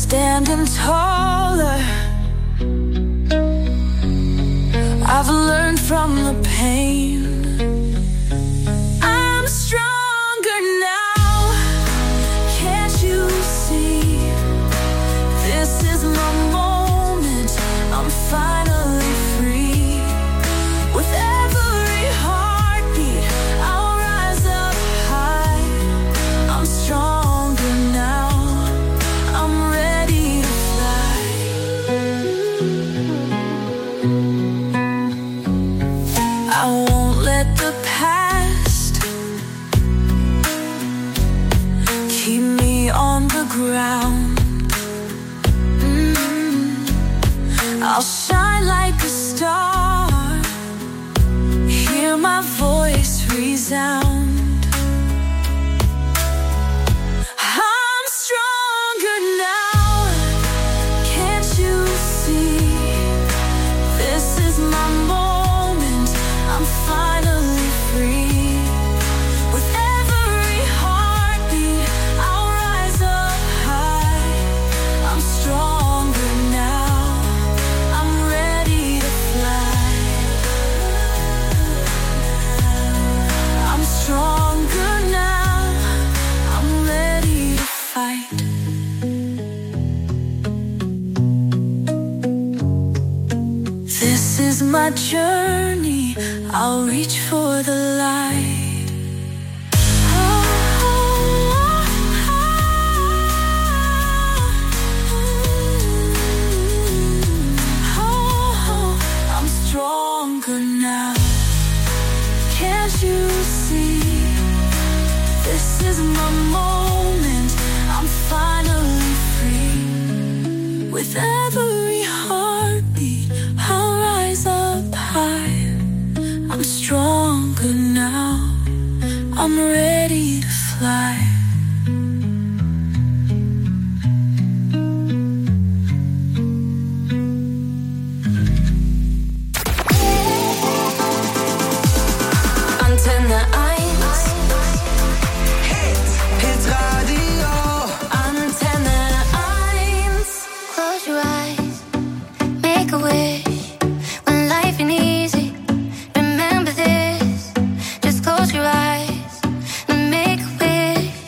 standing taller. I've learned from the pain. I'm stronger now. Can't you see? This is my moment. I'm finally free. With every heartbeat, I'll rise up high. I'm stronger now. I'm ready to fly. I won't let the past keep me on the ground. I'll shine like a star. Hear my voice resound. I'm stronger now. Can't you see? This is my moment. I'm finally free. With every heartbeat, I'll rise up high. I'm stronger now. I'm ready to fly. I'm stronger now. I'm ready to fight. This is my journey. I'll reach for the light. I'm stronger now. Can't you see? This is my moment. I'm finally free. With every heartbeat, I'll rise up high. I'm stronger now. I'm ready to fly. Antenne 1. Hit Radio. Antenne 1. Close your eyes, make a wish. When life ain't easy, remember this. Just close your eyes and make a wish.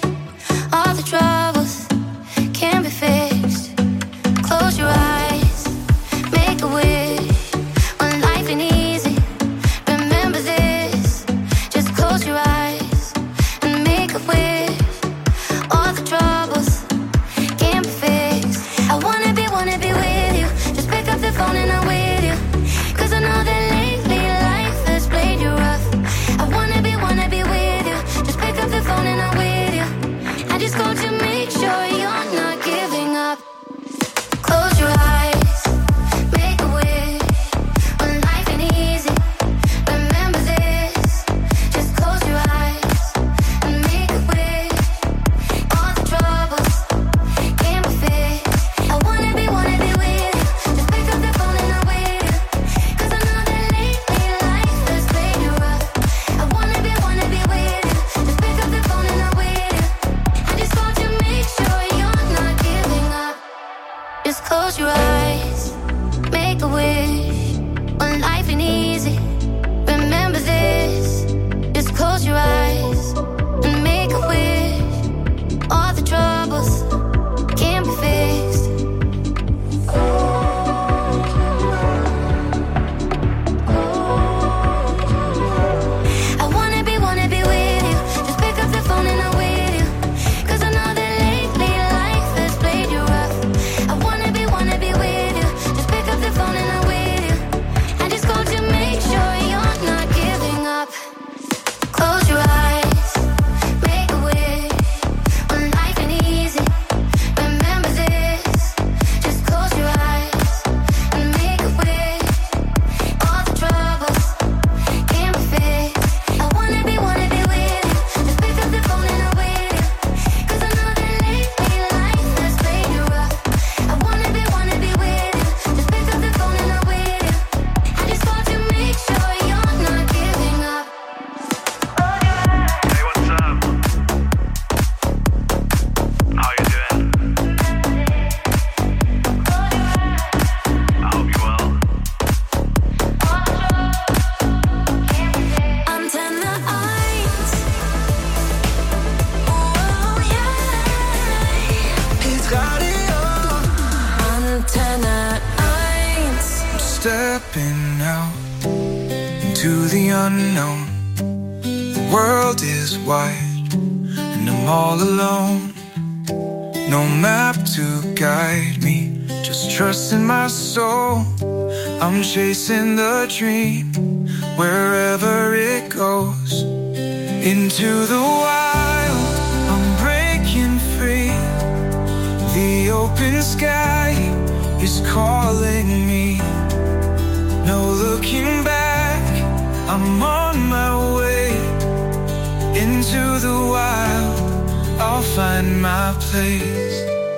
heading out into the unknown. The world is wide and I'm all alone. No map to guide me, just trusting my soul. I'm chasing the dream wherever it goes. Into the wild, I'm breaking free. The open sky is calling me. No looking back, I'm on my way. Into the wild, I'll find my place.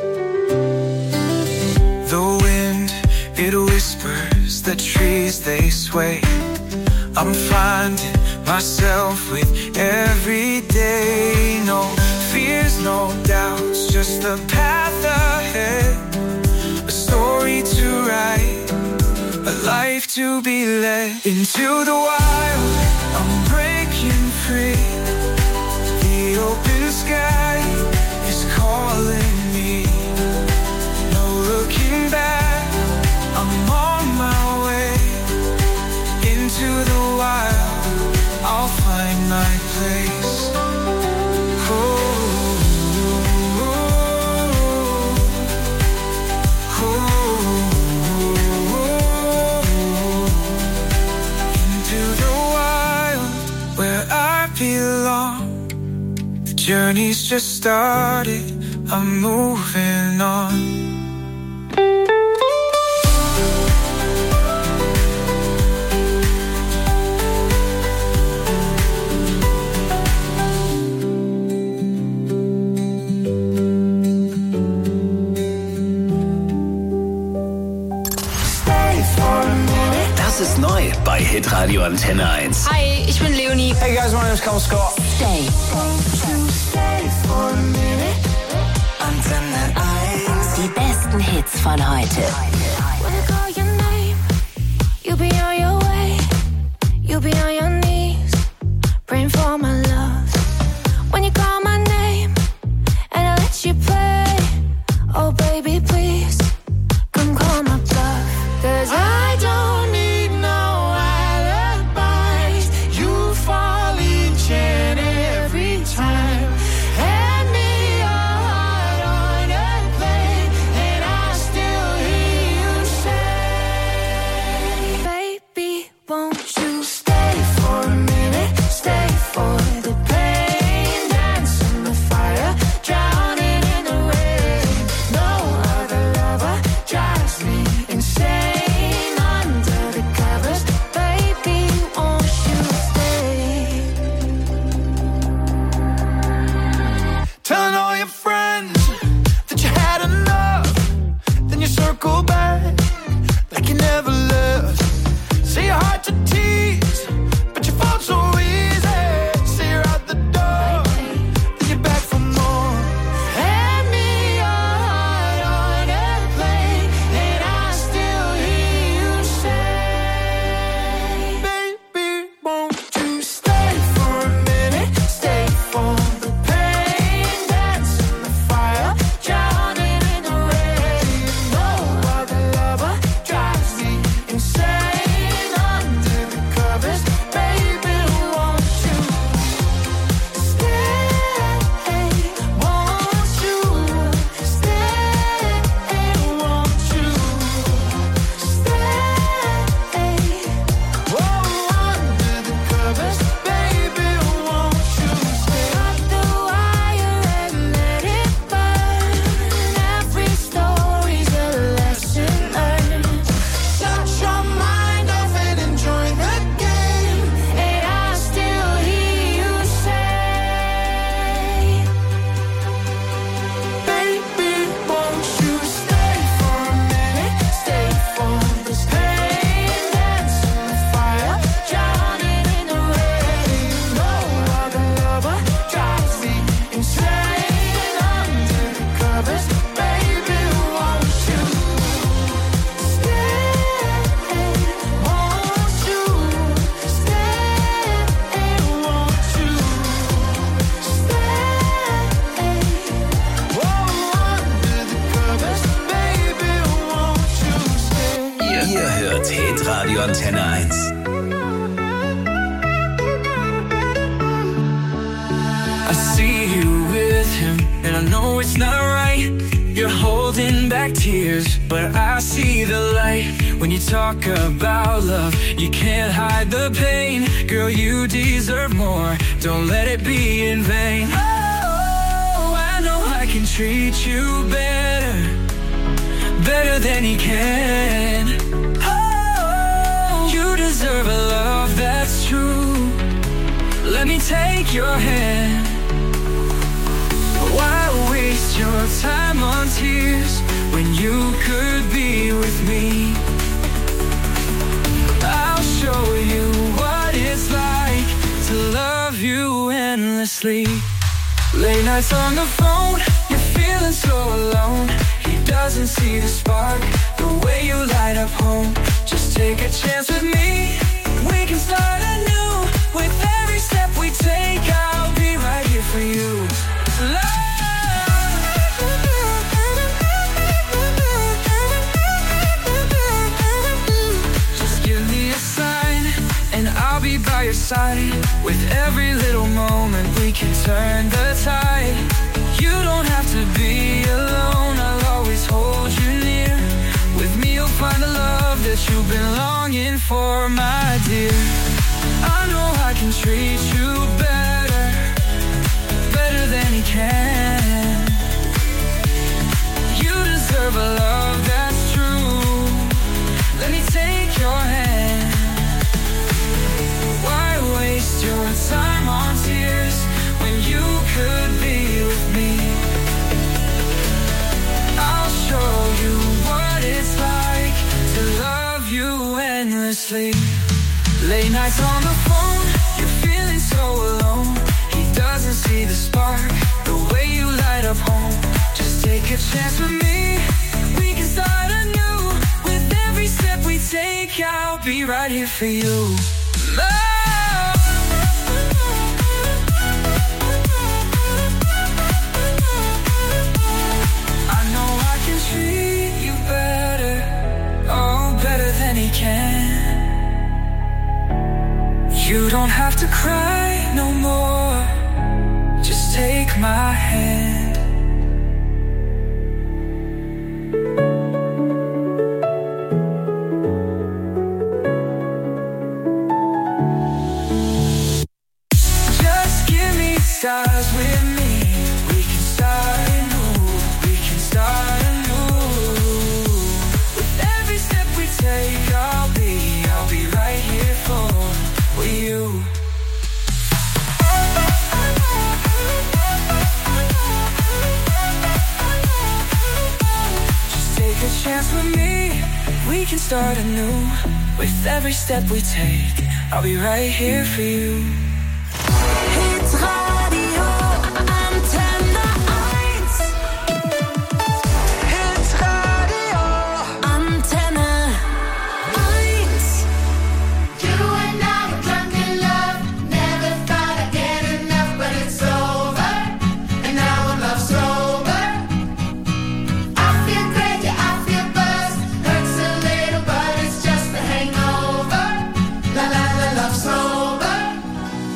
The wind, it whispers, the trees they sway. I'm finding myself with every day. No fears, no doubts, just the path ahead. A story to write, a life to be led. Into the wild, I'm breaking free. The open sky is calling me. No looking back, I'm on my way. Into the wild, I'll find my place. Into the wild, where I belong. The journey's just started, I'm moving on. Das ist neu bei Hitradio Antenne 1. Hi, ich bin Leonie. Hey guys, my name is Cole Scott. Stay for a minute. Antenne 1. Die besten Hits von heute. When I call your name, you'll be on your way. You'll be on your knees, praying for my love. When you call my name, and I let you play. Oh baby, please, come call my bluff. 'Cause I don't need no alibis. You fall each and every time. Hand me your heart on a plate, and I still hear you say, baby, 1. I see you with him, and I know it's not right. You're holding back tears, but I see the light. When you talk about love, you can't hide the pain. Girl, you deserve more, don't let it be in vain. Oh, I know I can treat you better, better than he can. Oh, you deserve a love that's true. Let me take your hand. Why waste your time on tears when you could be with me? I'll show you what it's like to love you endlessly. Late nights on the phone, you're feeling so alone. He doesn't see the spark, the way you light up home. Just take a chance with me. We can start anew. With every step we take, I'll be right here for you. Just give me a sign, and I'll be by your side. With every little moment, we can turn the tide. You don't have to be alone, I'll always hold you near. With me you'll find the love that you've been longing for, my dear. I know I can treat you better, better than he can. You deserve a love that's true. Let me take your hand. Why waste your time on tears when you could be with me? I'll show you what it's like to love you endlessly. Late nights on the phone, you're feeling so alone. He doesn't see the spark, the way you light up home. Just take a chance with me. We can start anew. With every step we take, I'll be right here for you. I know I can treat you better, oh, better than he can. You don't have to cry no more. Just take my hand. Just give me stars with me. We can start anew. We can start anew. With every step we take, I'll be right here for you. Just take a chance with me. We can start anew. With every step we take, I'll be right here for you. Hit Radio Antenne 1. Hit Radio Antenne 1. You and I were drunk in love, never thought I'd get enough, but it's over, and now I'm love sober. I feel great, yeah, I feel buzzed, hurts a little, but it's just the hangover. La la la, love sober.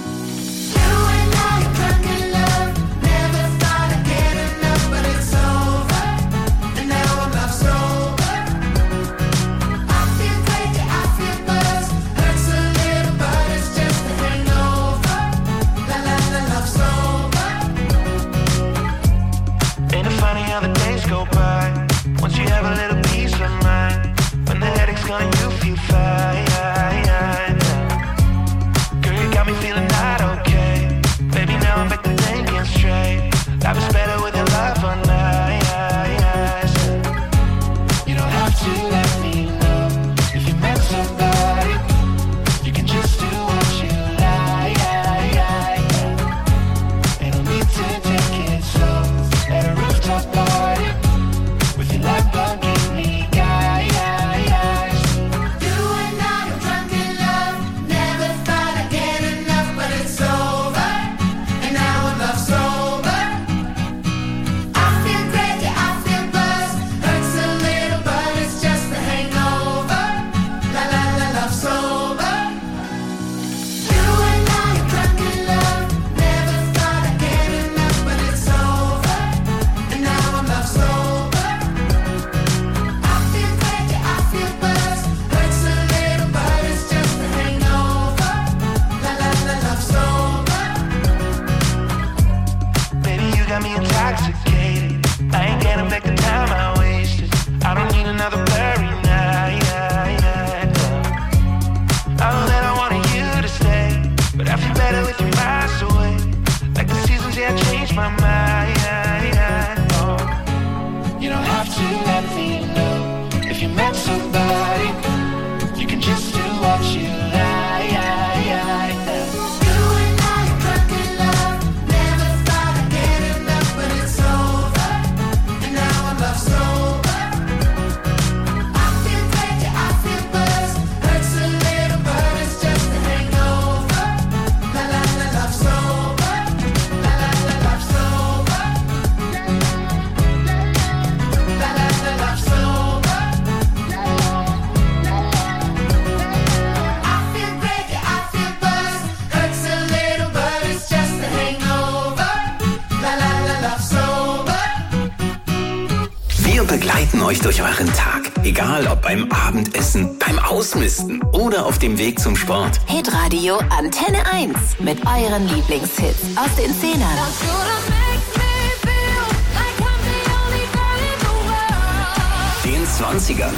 my mind. Oh. You don't have to let me know if you met somebody. You can just do what you like. Begleiten euch durch euren Tag. Egal ob beim Abendessen, beim Ausmisten oder auf dem Weg zum Sport. Hitradio Antenne 1 mit euren Lieblingshits aus den 10ern. Den 20ern.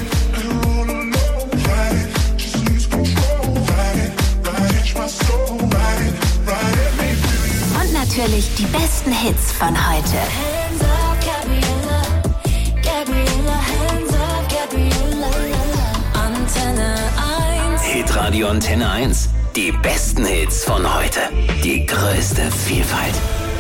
Und natürlich die besten Hits von heute. Hitradio Antenne 1. Die besten Hits von heute. Die größte Vielfalt.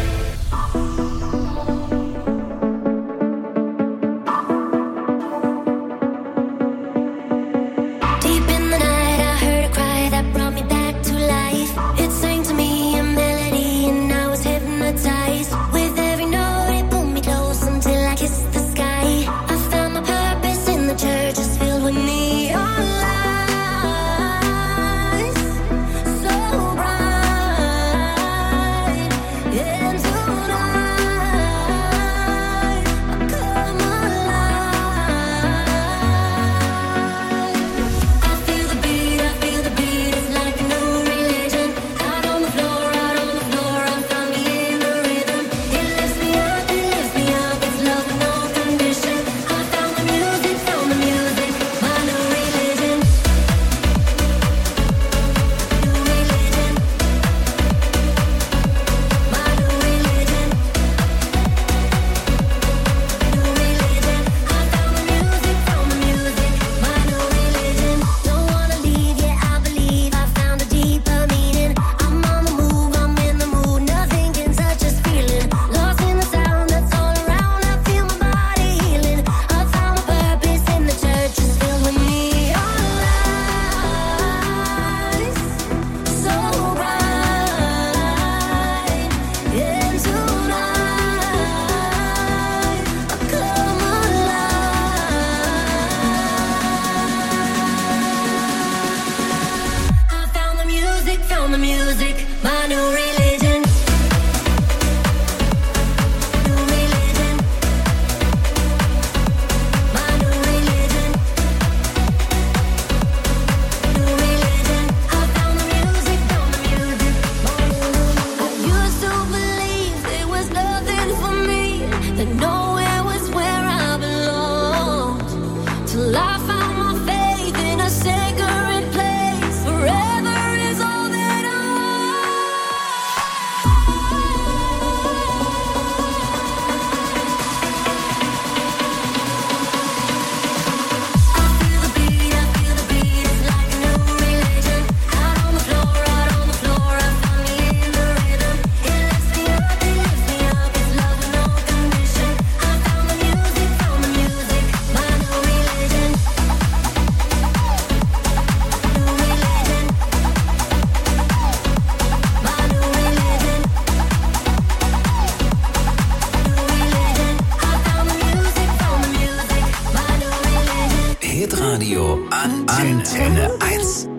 Hitradio Antenne 1.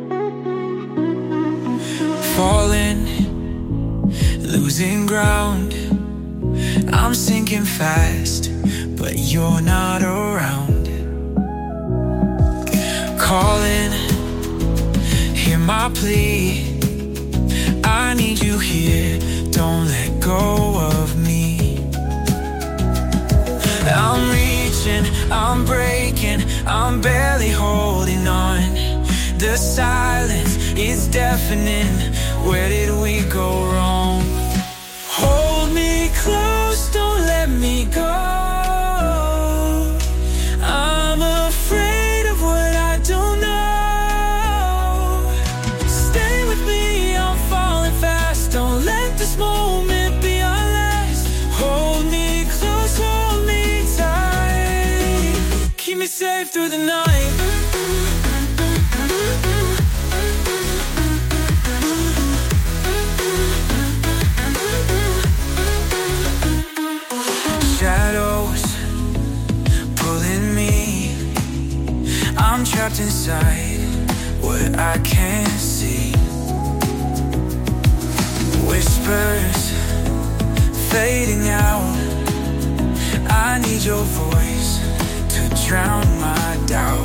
Falling, losing ground. I'm sinking fast, but you're not around. Calling, hear my plea. I need you here, don't let go of me. I'm reaching, I'm breaking, I'm barely holding on. The silence is deafening. Where did we go wrong? Hold me me go. I'm afraid of what I don't know. Stay with me, I'm falling fast. Don't let this moment be our last. Hold me close, hold me tight. Keep me safe through the night. Shadows pulling me. I'm trapped inside what I can't see. Whispers fading out. I need your voice to drown my doubt.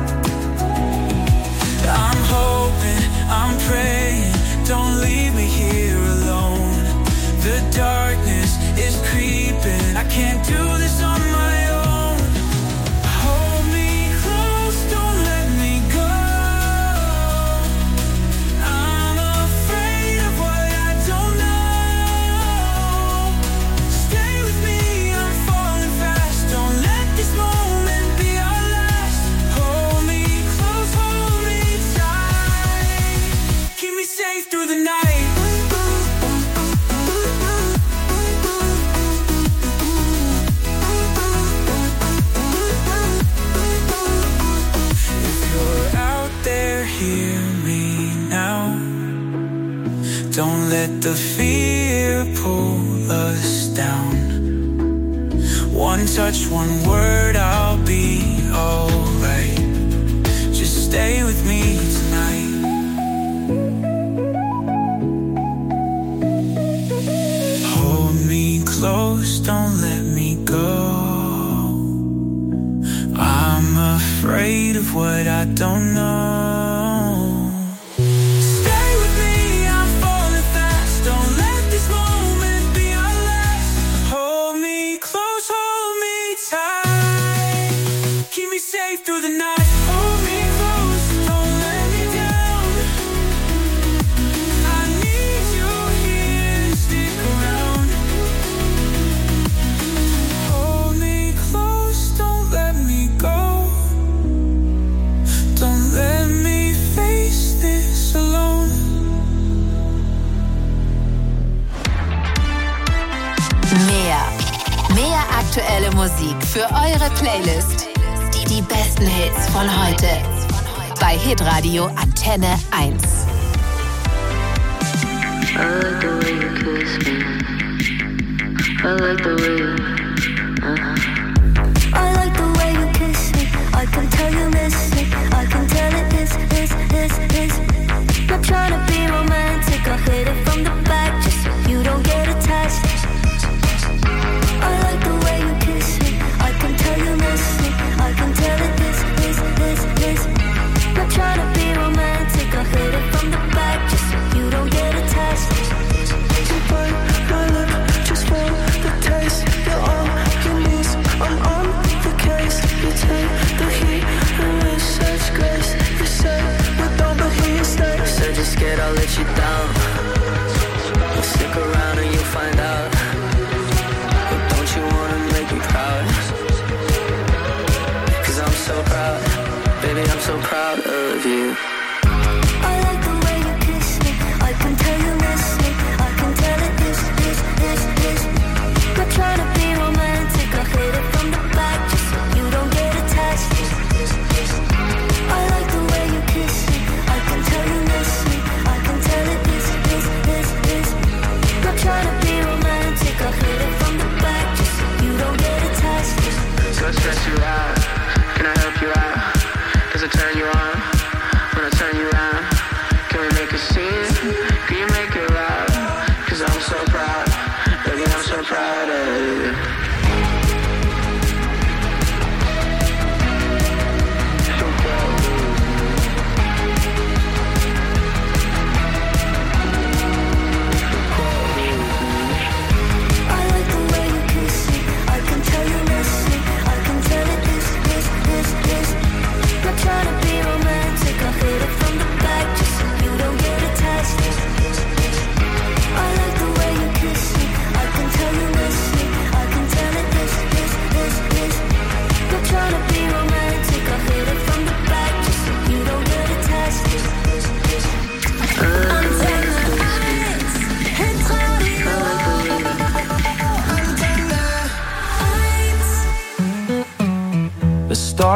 I'm hoping, I'm praying, don't leave me here alone. The darkness is creeping, I can't do this on my own. Hold me close, don't let me go. I'm afraid of what I don't know. Stay with me, I'm falling fast. Don't let this moment be our last. Hold me close, hold me tight. Keep me safe through the night. Hear me now. Don't let the fear pull us down. One touch, one word, I'll be alright. Just stay with me tonight. Hold me close, don't let me go. I'm afraid of what I don't know. Through the night, hold me close, don't let me down. I need you here, stick around. Hold me close, don't let me go. Don't let me face this alone. Mehr aktuelle Musik für eure Playlist. Die besten Hits von heute. Bei Hitradio Antenne 1. I like the way you kiss me. I like the way you... I like the way you kiss me. I can tell you miss me. I can tell it is. Not trying to be romantic. I hit it from the back just so you don't get attached. I like the way you kiss me. I can tell you miss me. I can tell it is. Not trying to be romantic. I hit it from the back just so you don't get attached. You bite my lip just for the taste. You're on your knees, I'm on the case. You take the heat and with such grace. You say we're done but here you stay. Said you're scared I'll let you down. Well, stick around and you'll find out. But don't you wanna make me proud? I'm so proud, baby, I'm so proud of you. I like the way you kiss me. I can tell you miss me. I can tell it is. Not trying to be romantic. I hit it from the back just so you don't get attached. I like the way you kiss me. I can tell you miss me. I can tell it is.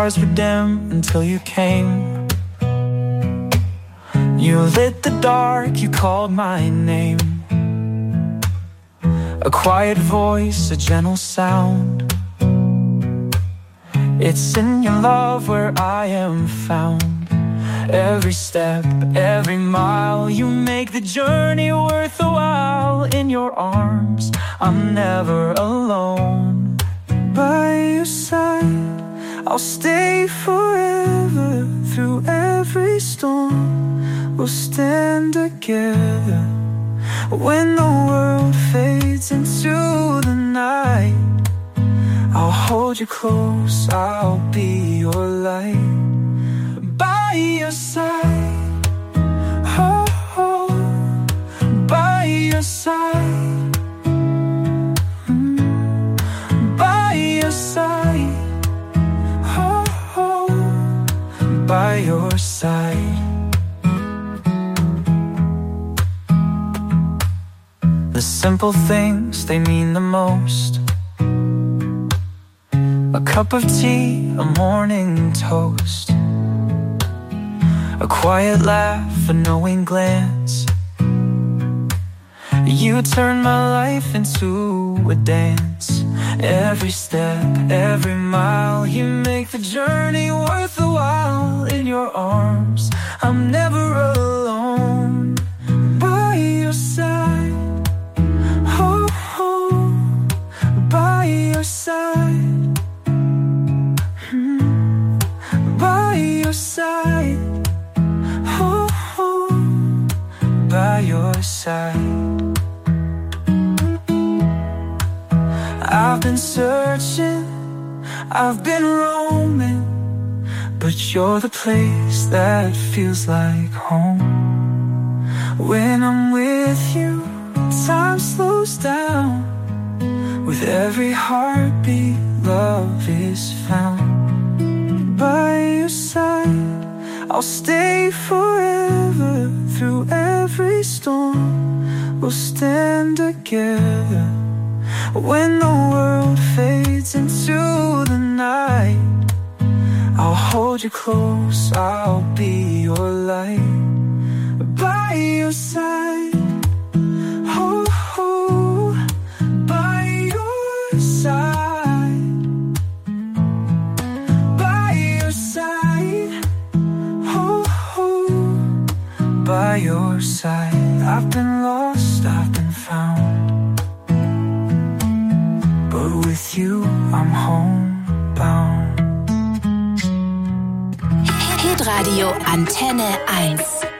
stars were dim until you came. You lit the dark, you called my name. A quiet voice, a gentle sound. It's in your love where I am found. Every step, every mile, you make the journey worth a while. In your arms, I'm never alone. By your side, I'll stay forever. Through every storm, we'll stand together. When the world fades into the night, I'll hold you close, I'll be your light. By your side, oh, oh, by your side, by your side, oh, oh, by your side. The simple things, they mean the most. A cup of tea, a morning toast, a quiet laugh, a knowing glance. You turn my life into a dance. Every step, every mile, you make the journey worth a while. In your arms, I'm never alone. By your side, oh, oh, by your side. By your side, oh, oh, by your side. I've been searching, I've been roaming, but you're the place that feels like home. When I'm with you, time slows down. With every heartbeat, love is found. By your side, I'll stay forever. Through every storm, we'll stand together. When the world fades into the night, I'll hold you close, I'll be your light. By your side, oh, oh, by your side. By your side, I've been lost, I've been found, but with you, I'm homebound. Hitradio Antenne 1.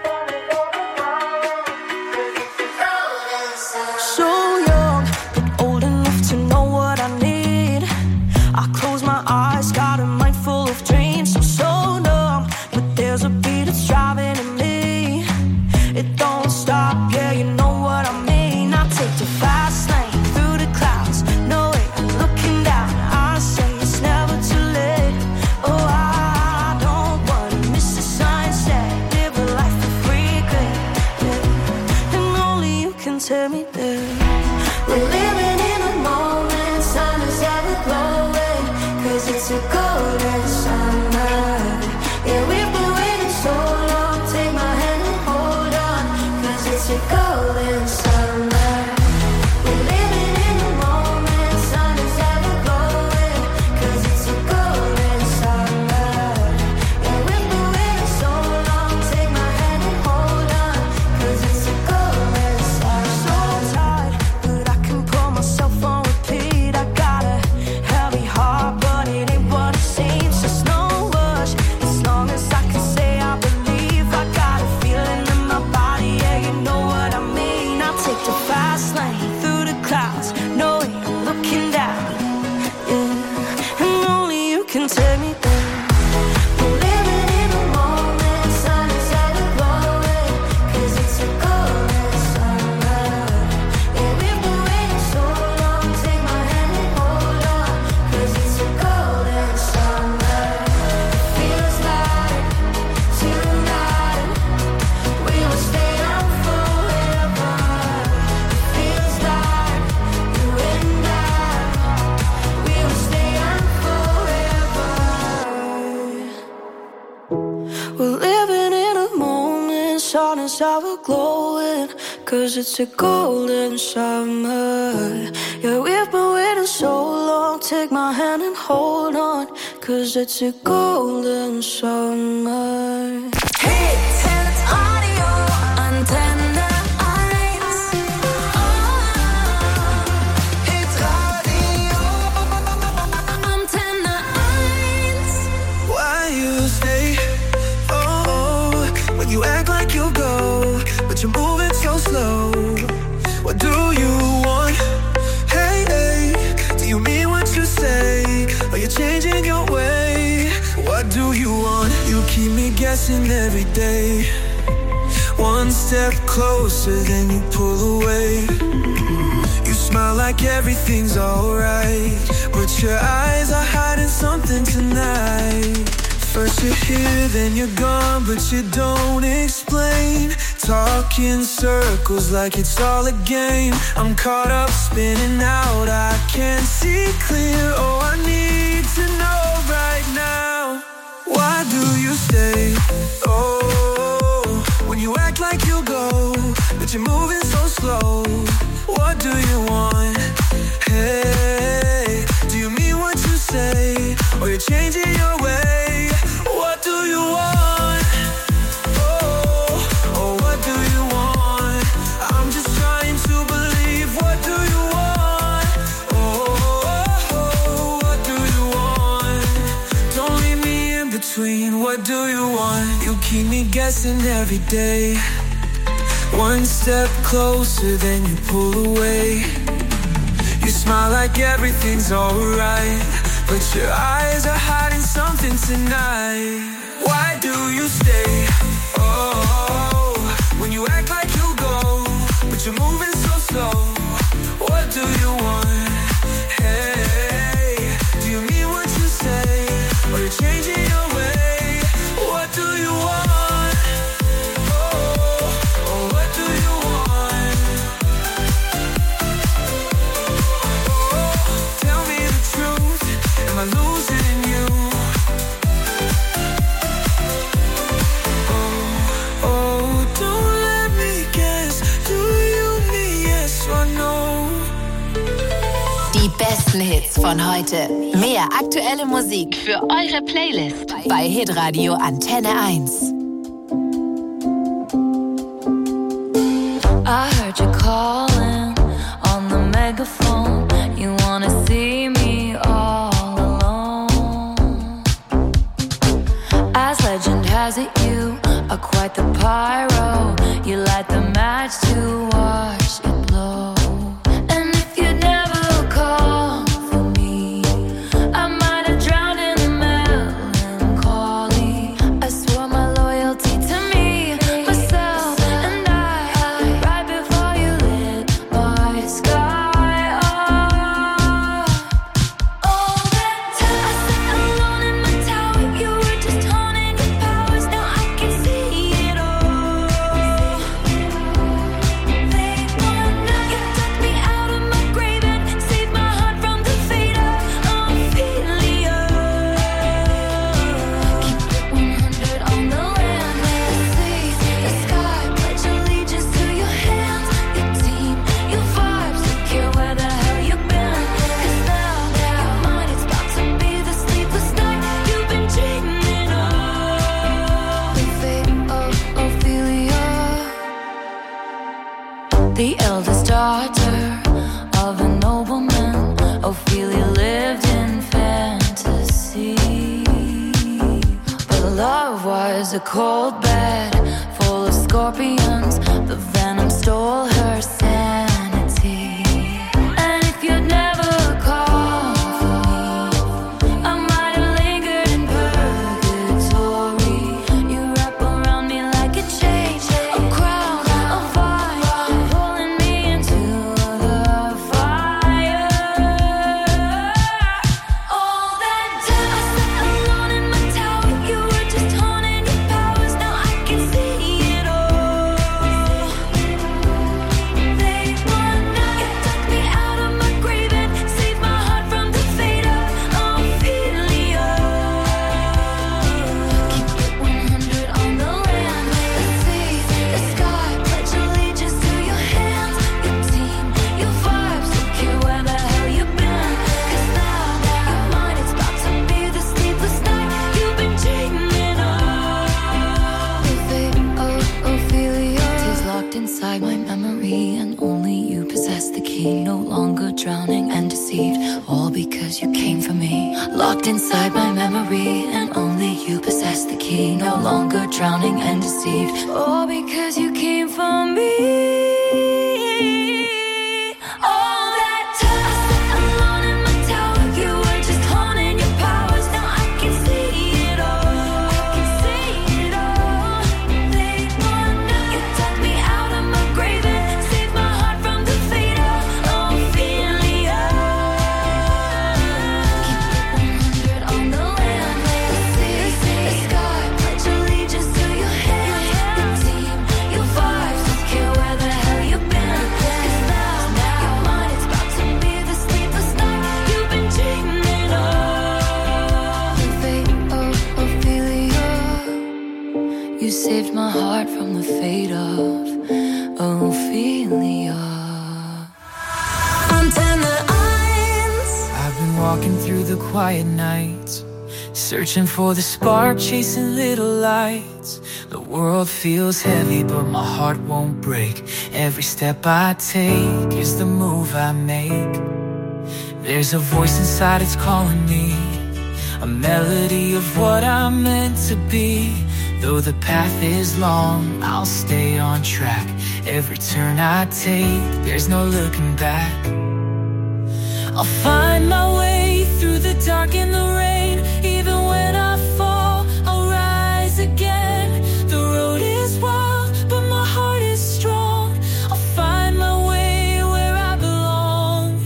So young, but old enough to know what I need. I close my eyes, got a mind full of dreams. I'm so numb, but there's a beat that's driving in me. It don't stop, yeah, you know what I mean. I take the fast lane through the clouds. No way, I'm looking down. I say it's never too late. Oh, I don't wanna miss the sunset. Live a life of regret, yeah. And only you can tell me that We're living in a moment, sun is ever glowing, 'cause it's a golden summer. Yeah, we've been waiting so long, take my hand and hold on, 'cause it's a golden summer. We're living in a moment, sun is ever glowing, 'cause it's a golden summer. Yeah, we've been waiting so long, take my hand and hold on, 'cause it's a golden summer. so tired, but I can put myself on repeat. I got a heavy heart, but it ain't what it seems. There's no rush, as long as I can say I believe. I got a feeling in my body, yeah, you know what I mean. I take the fast lane through the clouds, no way, I'm looking down, yeah. And only you can tell me that We're living in a moment, sun is ever glowing, 'cause it's a golden summer. Yeah, we've been waiting so long, take my hand and hold on, 'cause it's a golden summer. Feels like tonight we will stay on forever. and sour glowing, 'cause it's a golden summer. Yeah, we've been waiting so long. Take my hand and hold on, 'cause it's a golden summer. Hits and audio, Antenne 1. Hits Radio, Antenne 1. Why you stay? When you act like you'll go, but you're moving so slow. What do you want? Hey, hey, do you mean what you say? Are you changing your way? What do you want? You keep me guessing every day. One step closer, then you pull away. You smile like everything's alright, but your eyes are hiding something tonight. First you're here, then you're gone, but you don't explain. Talk in circles like it's all a game. I'm caught up spinning out, I can't see clear. Oh, I need to know right now. Why do you stay? Oh, when you act like you'll go, but you're moving so slow. What do you want? Hey, do you mean what you say? Or you're changing your way? What do you want? Oh, what do you want? I'm just trying to believe. What do you want? Oh, what do you want? Don't leave me in between. What do you want? You keep me guessing every day. One step closer, then you pull away. You smile like everything's alright, but your eyes are hiding something tonight. Why do you stay? Oh, when you act like you'll go, but you're moving so slow. What do you want? Hey, do you mean what you say? Or you're changing your way? What do you want? Oh, what do you want? Tell me the truth. Am I losing you? Oh, don't let me guess. Do you mean yes or no? Die besten Hits von heute. Mehr aktuelle Musik für eure Playlist bei Hitradio Antenne 1. I heard you calling on the megaphone. You wanna see me all alone. As legend has it, you are quite the pyro. You light the match to watch it blow. And if you'd never called for me, I might have drowned in the melancholy. I swore my loyalty to me, myself, and I, right before you lit my sky up. All that time I sat alone in my tower, you were just honing your powers. Now I can see it all. Late one night, you dug me out of my grave and saved my heart from the fate of Ophelia. Keep it 100 on the land, the sea, the sky. Pledge allegiance to your hands, your team, your vibes. Don't care where the hell you've been, 'cause now you're mine. It's about to be the sleepless night you've been dreaming of. The fate of Ophelia, the eldest daughter of a nobleman. Ophelia lived in fantasy, but love was a cold bed full of scorpions. The venom stole her sanity. And if you'd never called for me, I might have lingered in purgatory. You wrap around me like a chain, a crown, a vine, pulling me into the fire. All that time I sat alone in my tower, you were just honing your powers. Now I can see it all. drowning and deceived, all because you came for me. Locked inside my memory, and only you possess the key. No longer drowning and deceived, all because you came for me. Saved my heart from the fate of Ophelia. Antenne 1. I've been walking through the quiet nights, searching for the spark, chasing little lights. The world feels heavy, but my heart won't break. Every step I take is the move I make. There's a voice inside, it's calling me, a melody of what I'm meant to be. Though the path is long, I'll stay on track. Every turn I take, there's no looking back. I'll find my way through the dark and the rain. Even when I fall, I'll rise again. The road is wild, but my heart is strong. I'll find my way where I belong.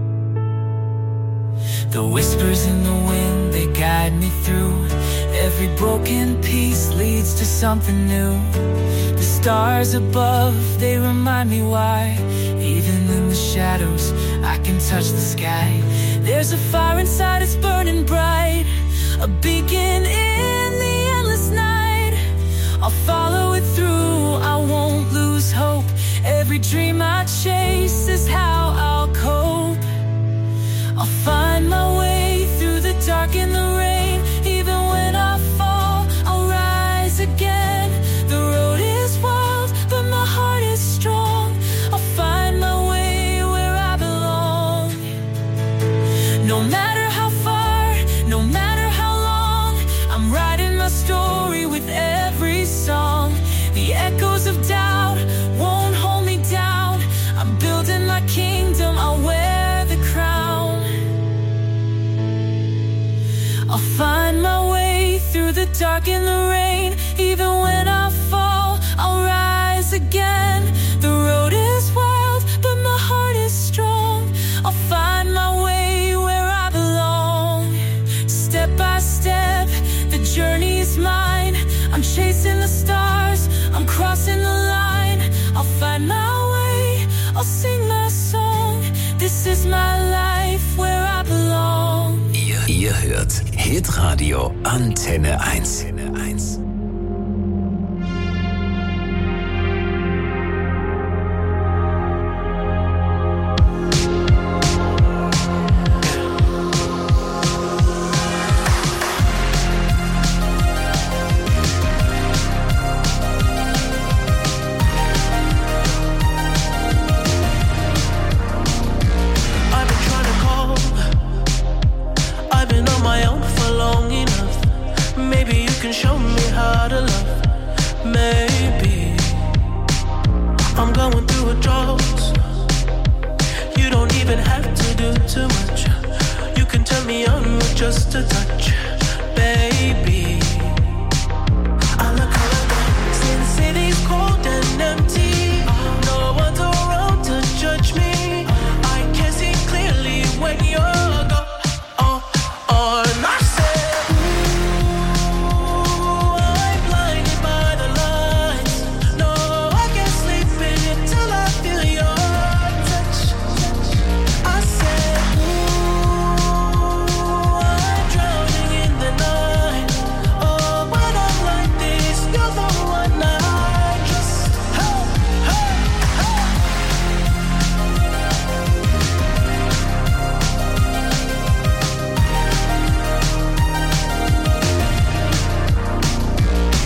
The whispers in the wind, they guide me through. Every broken piece leads to something new. The stars above, they remind me why. Even in the shadows, I can touch the sky. There's a fire inside, it's burning bright, a beacon in the endless night. I'll follow it through, I won't lose hope. Every dream I chase is how I'll cope. I'll find my way through the dark and the rain. Even when I fall, I'll rise again. The road is wild, but my heart is strong. I'll find my way where I belong. No matter how far, no matter how long, I'm writing my story with every song. The echoes of doubt won't hold me down. I'm building my kingdom, I'll wear the crown. I'll find my way through the dark and the rain. Even when I fall, I'll rise again. The road is wild, but my heart is strong. I'll find my way where I belong. Step by step, the journey's mine. I'm chasing the stars, I'm crossing the line. I'll find my way, I'll sing my song. This is my life where I belong. Ihr hört Hitradio Antenne 1. Just a touch, baby. I look around, since city's cold and empty. No one's around to judge me. I can see clearly when you're gone. And I said, ooh, I'm blinded by the lights. No, I can't sleep until I feel your touch. I said,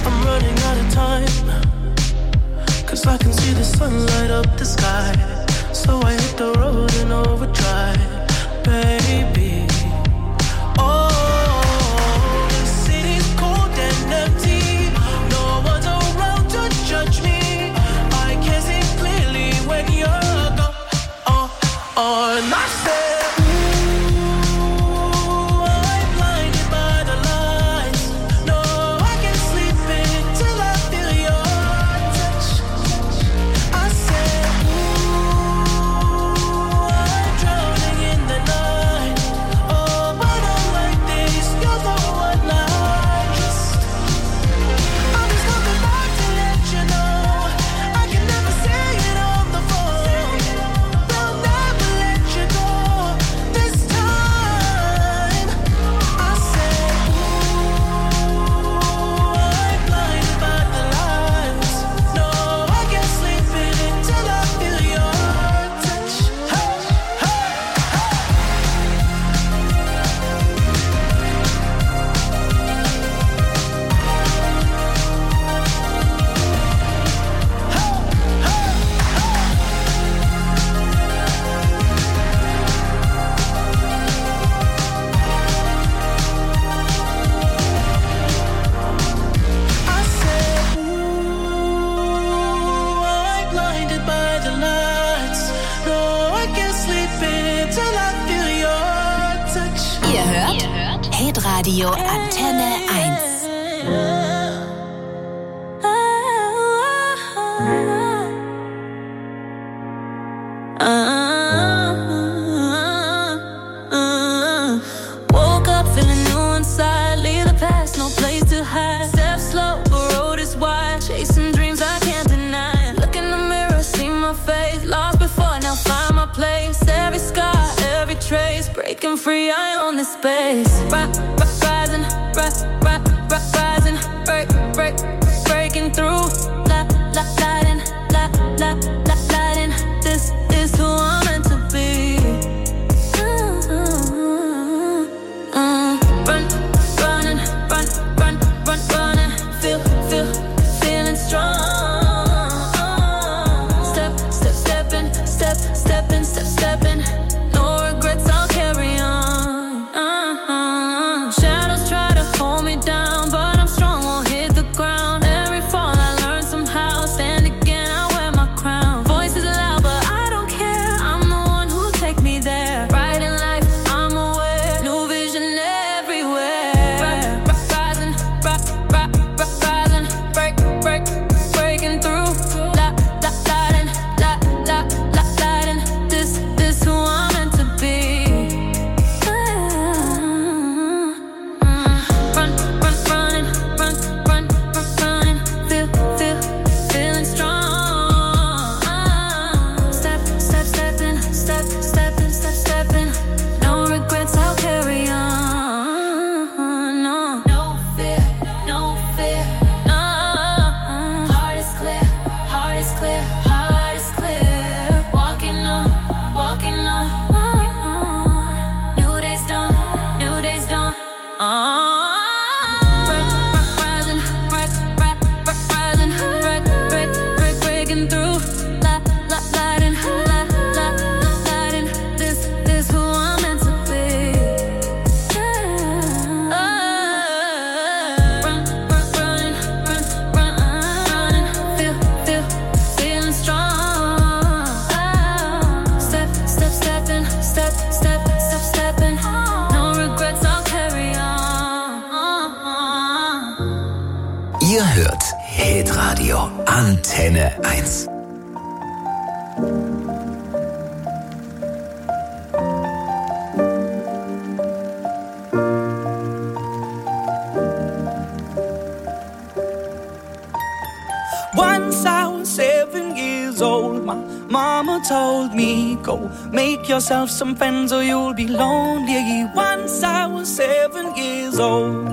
I can see the sun light up the sky. so I hit the road in overdrive, baby. Oh, the city's cold and empty. No one's around to judge me. I can see clearly when you're gone. And I said, ooh, I'm blinded by the lights. No, I can't sleep until I feel your touch. I said, ooh, I'm drowning in the night. Oh, but I'm like this, you're the one I trust. I'm just coming back to let you know I can never say it on the phone. They'll never let you go this time. I said, ooh, I'm blinded by the lights. No, I can't sleep until I feel your touch. Hey, hey, I said, ooh, I'm blinded by the lights. No, I can't sleep until I feel your touch. Ihr hört Hitradio Antenne 1. Woke up feeling new inside. Leave the past, no place to hide. Step slow, the road is wide. Chasing dreams I can't deny. Look in the mirror, see my face. Lost before, now find my place. Every scar, every trace. Breaking free, I own this space. Rising, rising, breaking through. Lighting, lighting. This is who I'm meant to be. Running, feeling strong. Stepping. No regrets, I'll carry on. Shadows try to hold me down, but I'm strong, won't hit the ground. Every fall I learn somehow. Stand again, I wear my crown. Voices loud, but I don't care. I'm the one who'll take me there. Right in life, I'm aware. New vision everywhere. Rising, breaking through. Lighting. This who I'm meant to be. Running. Feeling strong. Stepping. No regrets, I'll carry on. No fear. No. Heart is clear. Walking on. New days dawn. Rising, breaking through. Lighting. This who I'm meant to be. Running, feeling strong. Stepping. No regrets, I'll carry on. Ihr hört Hitradio Antenne 1. Once I was 7 years old, my mama told me, go make yourself some friends or you'll be lonely. Once I was 7 years old.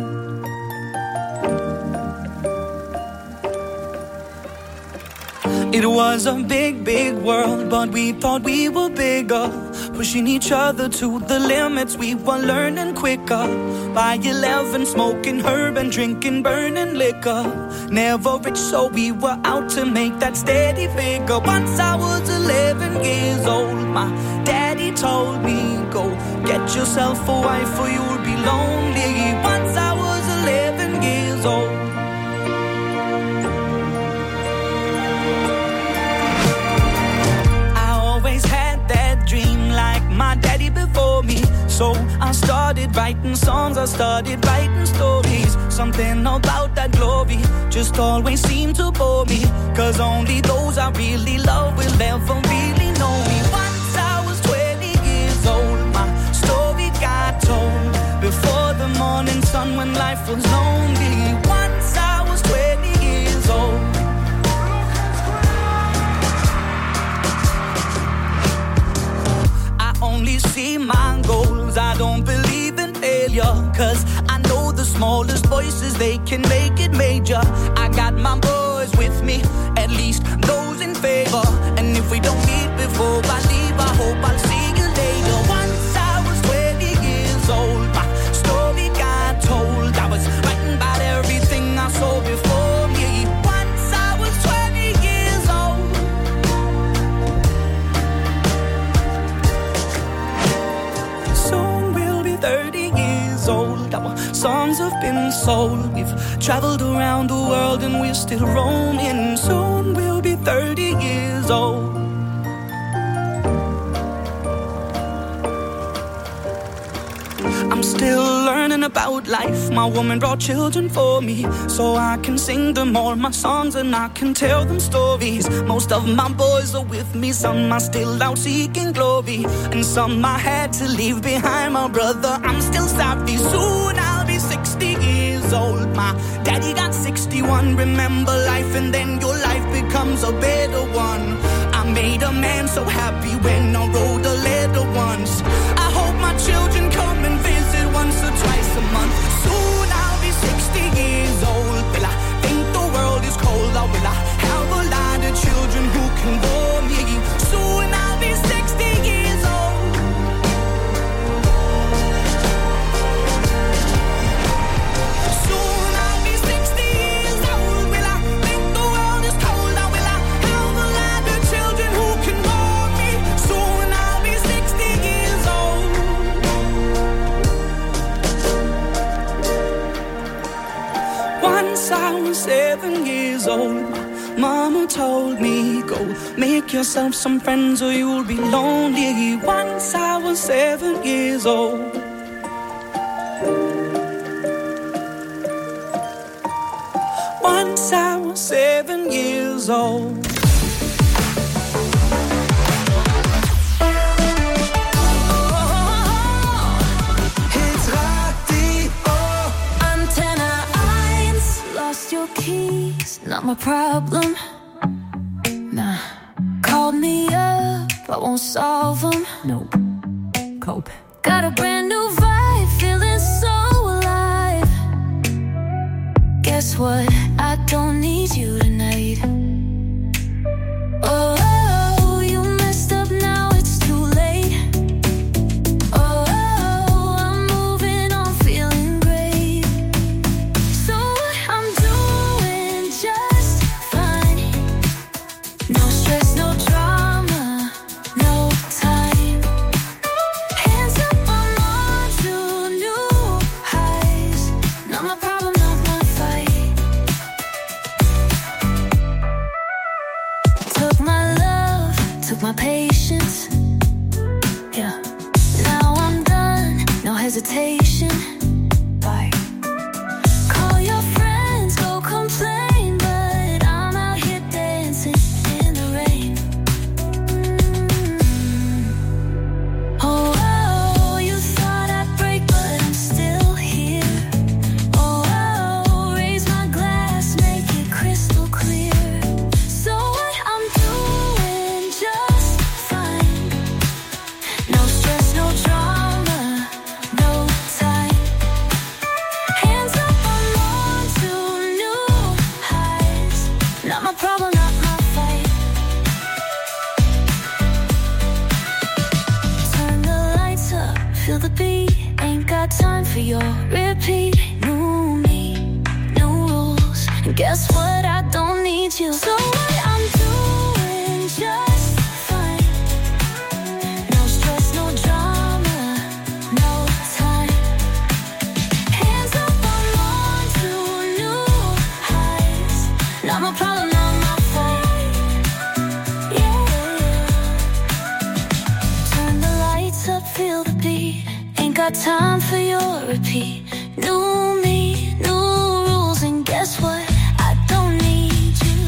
It was a big, big world, but we thought we were bigger. pushing each other to the limits. We were learning quicker. By 11, smoking herb and drinking burning liquor. Never rich, so we were out to make that steady figure. Once I was 11 years old, my daddy told me, go get yourself a wife or you'll be lonely. Once I was 11 years old. My daddy before me, so I started writing songs, I started writing stories. Something about that glory just always seemed to bore me, 'cause only those I really love will ever really know me. Once I was 20 years old, my story got told before the morning sun when life was lonely. Once I was 20 years old. Only see my goals, I don't believe in failure, 'cause I know the smallest voices, they can make it major. I got my boys with me, at least those in favor. And if we don't meet before I leave, I hope I'll see you later. Once I was 20 years old, my story got told. I was writing about everything I saw before me. Once I was 20 years old. Soon we'll be 30 years old. Our songs have been sold. We've traveled around the world and we're still roaming. Soon we'll be 30 years old. I'm still learning about life. My woman brought children for me, so I can sing them all my songs and I can tell them stories. Most of my boys are with me, some are still out seeking glory, and some I had to leave behind. My brother, I'm still sorry. Soon I'll be 60 years old. My daddy got 61. Remember life and then your life becomes a better one. I made a man so happy when I wrote a letter once. I hope my children come and visit once or twice a month. Soon I'll be 60 years old. Will I think the world is cold, or will I have a lot of children who can bore me? Soon I'll be 60 years old. Soon I'll be 60 years old. Will I think the world is cold, or will I have a lot of children who can bore me? Soon I'll be 60 years old. Once I was 7 years old, my mama told me, go make yourself some friends or you'll be lonely. Once I was 7 years old. Once I was 7 years old. Your keys, not my problem. Nah, called me up, I won't solve them. Nope. Cope. Got a brand new vibe, feeling so alive. Guess what? I don't need you tonight. Oh, you messed up, now it's too late. Oh, I'm moving on, feeling great. So what I'm doing just fine. No stress, no drama, no time. Hands up, I'm on to new highs. Not my problem, not my fight. Took my love, took my patience. Yeah. Now I'm done, no hesitation. Bye. Call your friends, go complain, but I'm out here dancing in the rain. Oh, you thought I'd break, but I'm still here. Oh, raise my glass, make it crystal clear. So what I'm doing just fine. No stress, no drama, no time. repeat. New me, new rules. And guess what? I don't need you. So what I'm doing just fine. No stress, no drama, no time. Hands up, I'm on to new highs. Not my problem, not my fight. Yeah. Turn the lights up, feel the beat. Ain't got time for your repeat. New me, new rules, and guess what? I don't need you.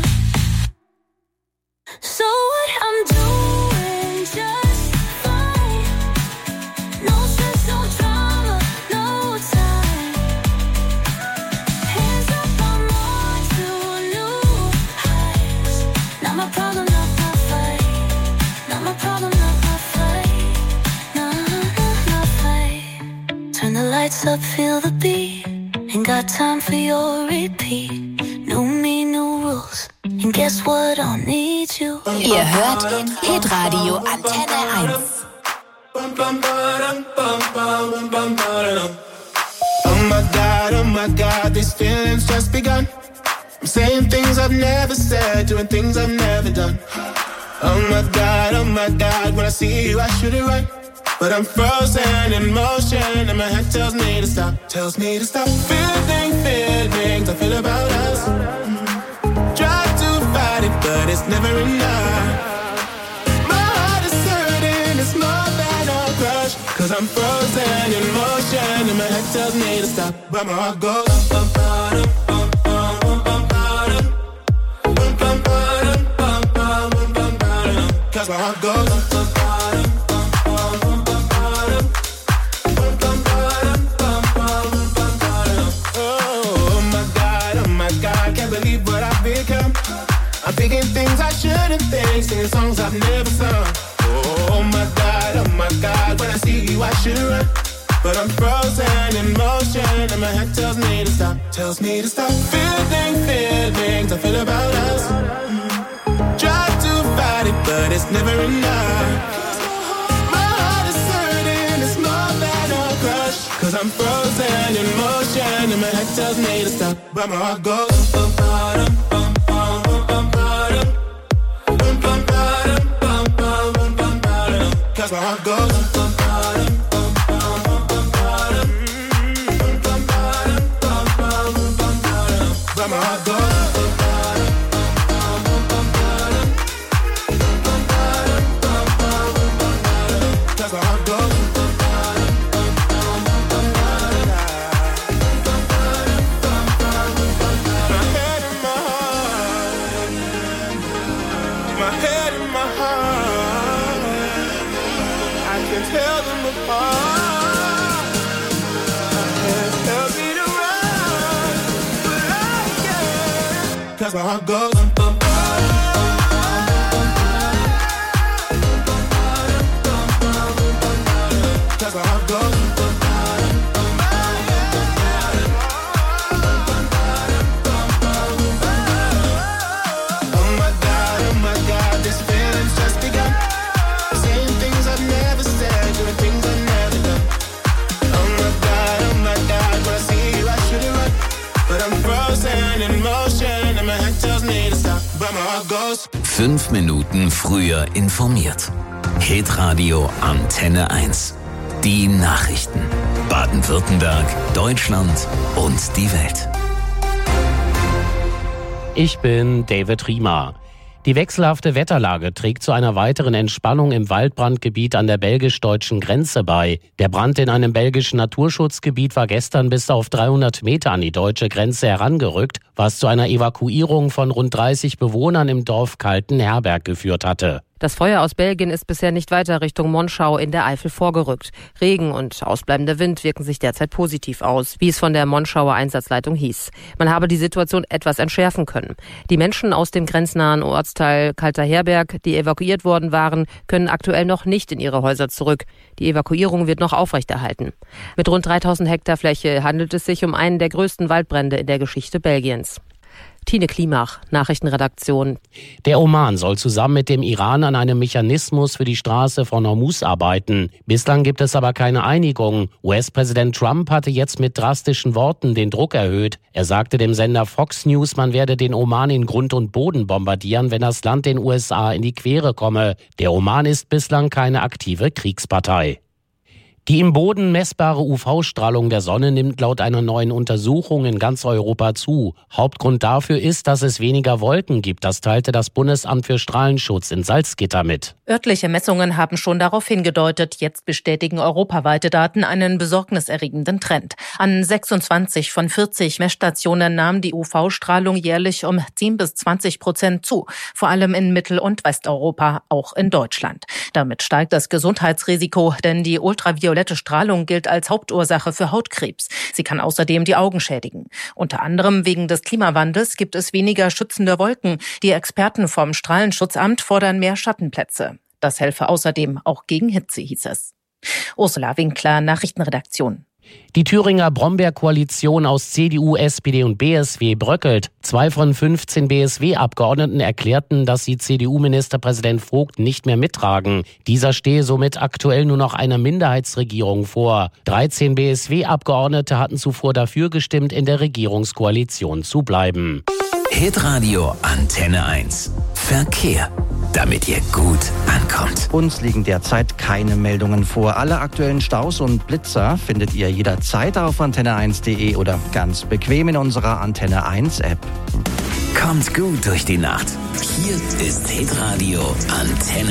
So what I'm doing just fine. No stress, no drama, no time. Hands up, I'm on to new highs. Not my problem, not my fight. Not my problem, not my fight. Nah, not fight. Turn the lights up, feel the beat. Ain't got time for your repeat. New me, new rules. And guess what? I'll need you. Ihr hört Hitradio Antenne 1. Oh my God, these feelings just begun. I'm saying things I've never said, doing things I've never done. Oh my God, when I see you I should it right. But I'm frozen in motion and my head tells me to stop. Tells me to stop. Feelings I feel about us. Try to fight it, but it's never enough. My heart is hurting, it's more than a crush. Cause I'm frozen in motion and my head tells me to stop. But my heart goes cause my heart goes I'm thinking things I shouldn't think, singing songs I've never sung. Oh my God, when I see you I should run. But I'm frozen in motion and my head tells me to stop. Tells me to stop. Feelings I feel about us. Try to fight it, but it's never enough. My heart is hurting, it's more than a crush. Cause I'm frozen in motion and my head tells me to stop. But my heart goes cause my heart goes but my heart goes cause my heart goes my head and my heart I can tell them apart. I can't tell me to run, but I can. Cause my heart goes cause my heart goes oh my God, this feeling's just begun. Saying things I've never said, doing things I've never done. Oh my God, when I see you I should it right. But I'm frozen in motion and my head tells me to stop. But my heart goes 5 Minuten früher informiert. Hitradio Antenne 1. Die Nachrichten. Baden-Württemberg, Deutschland und die Welt. Ich bin David Riemer. Die wechselhafte Wetterlage trägt zu einer weiteren Entspannung im Waldbrandgebiet an der belgisch-deutschen Grenze bei. Der Brand in einem belgischen Naturschutzgebiet war gestern bis auf 300 Meter an die deutsche Grenze herangerückt, was zu einer Evakuierung von rund 30 Bewohnern im Dorf Kaltenherberg geführt hatte. Das Feuer aus Belgien ist bisher nicht weiter Richtung Monschau in der Eifel vorgerückt. Regen und ausbleibender Wind wirken sich derzeit positiv aus, wie es von der Monschauer Einsatzleitung hieß. Man habe die Situation etwas entschärfen können. Die Menschen aus dem grenznahen Ortsteil Kaltenherberg, die evakuiert worden waren, können aktuell noch nicht in ihre Häuser zurück. Die Evakuierung wird noch aufrechterhalten. Mit rund 3000 Hektar Fläche handelt es sich um einen der größten Waldbrände in der Geschichte Belgiens. Tine Klimach, Nachrichtenredaktion. Der Oman soll zusammen mit dem Iran an einem Mechanismus für die Straße von Hormuz arbeiten. Bislang gibt es aber keine Einigung. US-Präsident Trump hatte jetzt mit drastischen Worten den Druck erhöht. Er sagte dem Sender Fox News, man werde den Oman in Grund und Boden bombardieren, wenn das Land den USA in die Quere komme. Der Oman ist bislang keine aktive Kriegspartei. Die im Boden messbare UV-Strahlung der Sonne nimmt laut einer neuen Untersuchung in ganz Europa zu. Hauptgrund dafür ist, dass es weniger Wolken gibt. Das teilte das Bundesamt für Strahlenschutz in Salzgitter mit. Örtliche Messungen haben schon darauf hingedeutet. Jetzt bestätigen europaweite Daten einen besorgniserregenden Trend. An 26 von 40 Messstationen nahm die UV-Strahlung jährlich um 10-20% zu. Vor allem in Mittel- und Westeuropa, auch in Deutschland. Damit steigt das Gesundheitsrisiko, denn die ultraviolette Strahlung gilt als Hauptursache für Hautkrebs. Sie kann außerdem die Augen schädigen. Unter anderem wegen des Klimawandels gibt es weniger schützende Wolken. Die Experten vom Strahlenschutzamt fordern mehr Schattenplätze. Das helfe außerdem auch gegen Hitze, hieß es. Ursula Winkler, Nachrichtenredaktion. Die Thüringer Brombeerkoalition aus CDU, SPD und BSW bröckelt. 2 von 15 BSW-Abgeordneten erklärten, dass sie CDU-Ministerpräsident Vogt nicht mehr mittragen. Dieser stehe somit aktuell nur noch einer Minderheitsregierung vor. 13 BSW-Abgeordnete hatten zuvor dafür gestimmt, in der Regierungskoalition zu bleiben. Hitradio Antenne 1. Verkehr. Damit ihr gut ankommt. Uns liegen derzeit keine Meldungen vor. Alle aktuellen Staus und Blitzer findet ihr jederzeit auf antenne1.de oder ganz bequem in unserer Antenne 1 App. Kommt gut durch die Nacht. Hier ist Hitradio Antenne